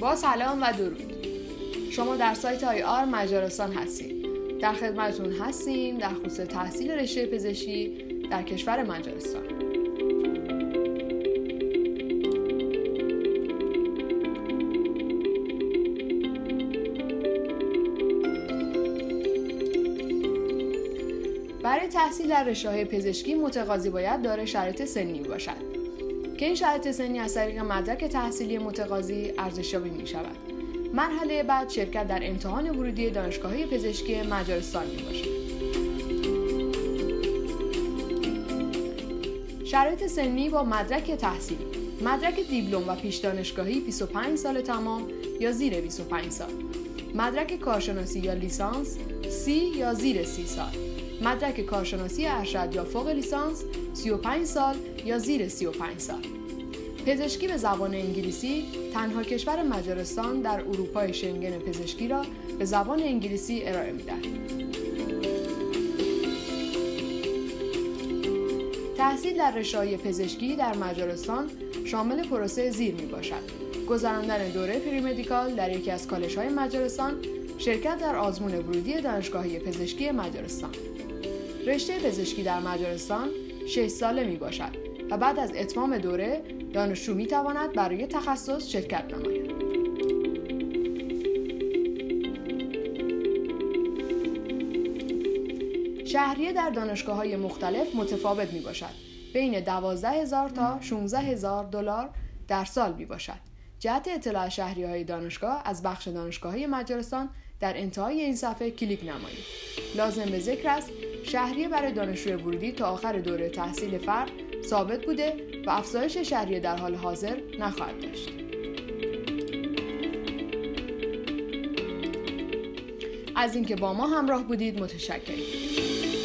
با سلام و درود. شما در سایت IR مجارستان هستید. در خدمتتون هستیم در خصوص تحصیل رشته پزشکی در کشور مجارستان. برای تحصیل در رشته‌های پزشکی متقاضی باید دارای شرایط سنی باشد که این شرایط سنی از طریق مدرک تحصیلی متقاضی ارزشیابی می‌شود. مرحله بعد شرکت در امتحان ورودی دانشگاه‌های پزشکی مجارستان می‌باشد. شرایط سنی با مدرک تحصیلی: مدرک دیپلم و پیش دانشگاهی 25 سال تمام یا زیر 25 سال. مدرک کارشناسی یا لیسانس 30 یا زیر 30 سال. مدرک کارشناسی ارشد یا فوق لیسانس 35 سال یا زیر 35 سال. پزشکی به زبان انگلیسی: تنها کشور مجارستان در اروپای شنگن پزشکی را به زبان انگلیسی ارائه می‌دهد. تحصیل در رشته‌های پزشکی در مجارستان شامل پروسه زیر می‌باشد: گذراندن دوره پریمدیکال در یکی از کالج‌های مجارستان، شرکت در آزمون ورودی دانشگاه‌های پزشکی مجارستان. رشته پزشکی در مجارستان 6 ساله می‌باشد و بعد از اتمام دوره دانشجو می‌تواند برای تخصص شرکت نماید. شهریه در دانشگاه‌های مختلف متفاوت می‌باشد. بین 12,000 تا 16,000 دلار در سال می‌باشد. جهت اطلاع شهریه‌های دانشگاه از بخش دانشگاه‌های مجارستان در انتهای این صفحه کلیک نمایید. لازم به ذکر است شهریه برای دانشجوی ورودی تا آخر دوره تحصیل فرد ثابت بوده و افزایش شهریه در حال حاضر نخواهد داشت. از اینکه با ما همراه بودید متشکرم.